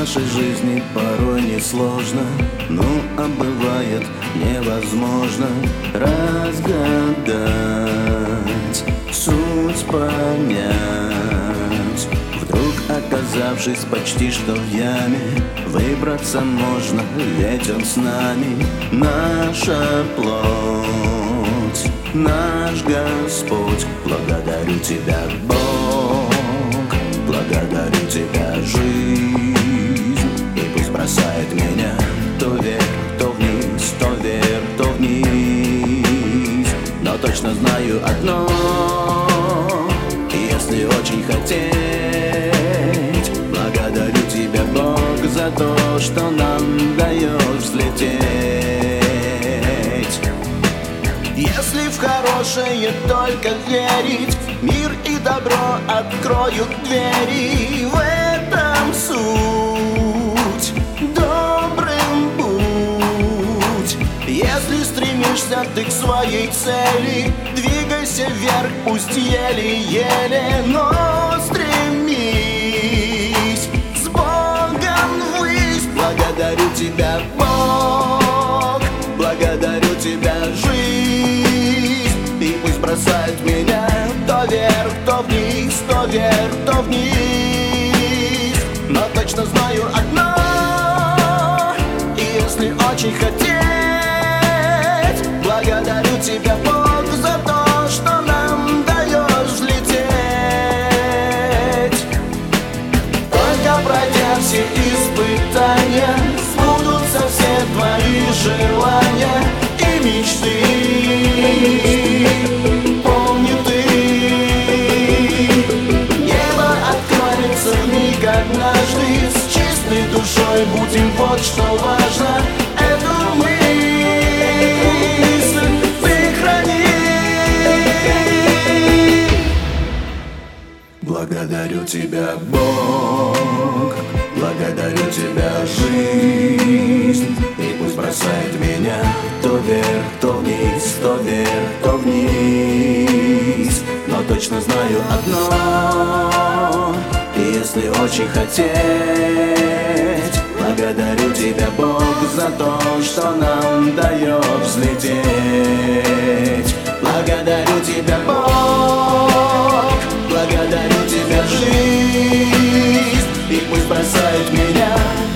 нашей жизни порой несложно, ну а бывает невозможно разгадать, суть понять. Вдруг оказавшись почти что в яме, выбраться можно, ведь он с нами. Наша плоть, наш Господь, благодарю Тебя, Бог, благодарю Тебя, жизнь. И пусть бросает меня то вверх, то вниз, то вверх, то вниз, но точно знаю одно: если очень хотеть, благодарю Тебя, Бог, за то, что нам даешь взлететь. Если в хорошее только верить, мир и добро откроют двери. В этом суть, добрым будь. Если стремишься ты к своей цели, двигайся вверх, пусть еле-еле, но стремись с Богом ввысь. Благодарю Тебя, Бог, благодарю Тебя, жизнь. И пусть бросает меня то вверх, то вниз, то вверх, то вниз, но точно знаю одно: и если очень хотеть, благодарю Тебя, Бог, за то, что нам даешь взлететь. Только пройдя все испытания, сбудутся все твои желания и мечты. Помни ты, небо откроется вмиг однажды. С чистой душой будем, вот что важно. Эту мысль сохрани. Благодарю Тебя, Бог, благодарю Тебя, жизнь. И пусть бросает меня то вверх, то вниз, то вверх, то вниз, но точно знаю одно: если очень хотеть, благодарю Тебя, Бог, за то, что нам даешь взлететь. Благодарю Тебя, Бог, благодарю Тебя, жизнь. И пусть бросает меня